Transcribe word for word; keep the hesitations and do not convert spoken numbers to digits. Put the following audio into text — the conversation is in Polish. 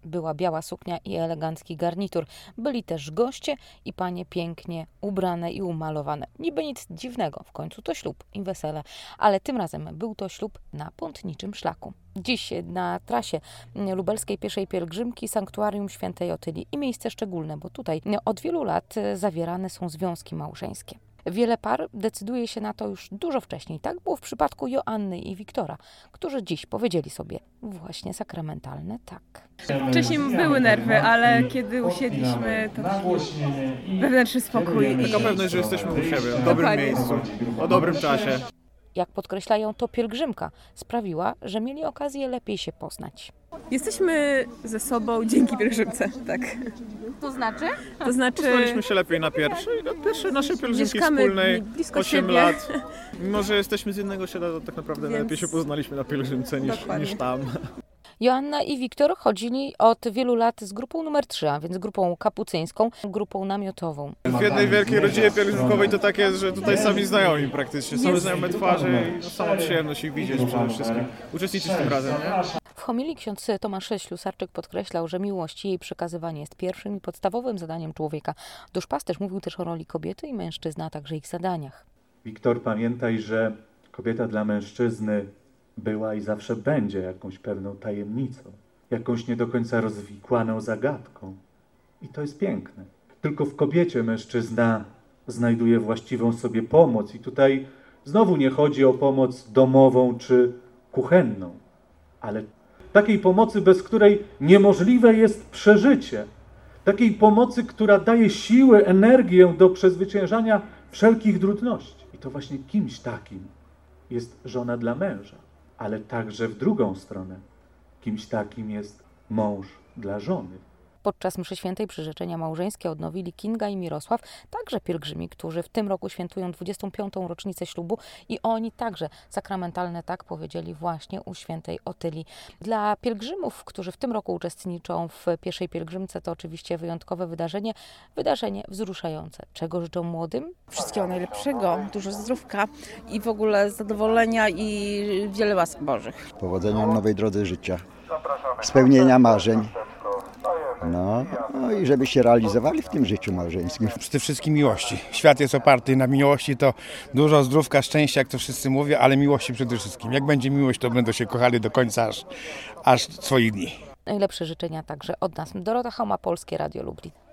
Była biała suknia i elegancki garnitur. Byli też goście i panie pięknie ubrane i umalowane. Niby nic dziwnego, w końcu to ślub i wesele, ale tym razem był to ślub na pątniczym szlaku. Dziś na trasie lubelskiej pieszej pielgrzymki Sanktuarium Świętej Otylii i miejsce szczególne, bo tutaj od wielu lat zawierane są związki małżeńskie. Wiele par decyduje się na to już dużo wcześniej. Tak było w przypadku Joanny i Wiktora, którzy dziś powiedzieli sobie właśnie sakramentalne tak. Wcześniej były nerwy, ale kiedy usiedliśmy, to taki wewnętrzny spokój. Taka pewność, że jesteśmy u siebie, w dobrym Dokładnie. miejscu, o dobrym czasie. Jak podkreślają, to pielgrzymka sprawiła, że mieli okazję lepiej się poznać. Jesteśmy ze sobą dzięki pielgrzymce, tak. To znaczy? To znaczy, Poznaliśmy się lepiej na pierwszej, na pierwszej naszej pielgrzymki Mieszkamy wspólnej, blisko osiem siebie. lat. Mimo, że jesteśmy z jednego osiedla, to tak naprawdę Więc- lepiej się poznaliśmy na pielgrzymce niż, Dokładnie. niż tam. Joanna i Wiktor chodzili od wielu lat z grupą numer trzy, a więc grupą kapucyńską, grupą namiotową. W jednej wielkiej rodzinie pielgrzymkowej to tak jest, że tutaj sami znajomi praktycznie, same znajome twarze i no, sama przyjemność ich widzieć przede wszystkim, uczestniczyć tym razem. Nie? W homilii ksiądz Tomasz Ślusarczyk podkreślał, że miłość i jej przekazywanie jest pierwszym i podstawowym zadaniem człowieka. Duszpasterz mówił też o roli kobiety i mężczyzny, a także ich zadaniach. Wiktor, pamiętaj, że kobieta dla mężczyzny była i zawsze będzie jakąś pewną tajemnicą, jakąś nie do końca rozwikłaną zagadką. I to jest piękne. Tylko w kobiecie mężczyzna znajduje właściwą sobie pomoc. I tutaj znowu nie chodzi o pomoc domową czy kuchenną, ale takiej pomocy, bez której niemożliwe jest przeżycie. Takiej pomocy, która daje siłę, energię do przezwyciężania wszelkich trudności. I to właśnie kimś takim jest żona dla męża, ale także w drugą stronę kimś takim jest mąż dla żony. Podczas mszy świętej przyrzeczenia małżeńskie odnowili Kinga i Mirosław, także pielgrzymi, którzy w tym roku świętują dwudziestą piątą rocznicę ślubu i oni także sakramentalne tak powiedzieli właśnie u świętej Otylii. Dla pielgrzymów, którzy w tym roku uczestniczą w pieszej pielgrzymce, to oczywiście wyjątkowe wydarzenie, wydarzenie wzruszające. Czego życzą młodym? Wszystkiego najlepszego, dużo zdrówka i w ogóle zadowolenia i wiele łask Bożych. Powodzenia w nowej drodze życia, spełnienia marzeń. No, no i żeby się realizowali w tym życiu małżeńskim. Przede wszystkim miłości. Świat jest oparty na miłości, to dużo zdrówka, szczęścia, jak to wszyscy mówią, ale miłości przede wszystkim. Jak będzie miłość, to będą się kochali do końca, aż, aż swoich dni. Najlepsze życzenia także od nas. Dorota Choma, Polskie Radio Lublin.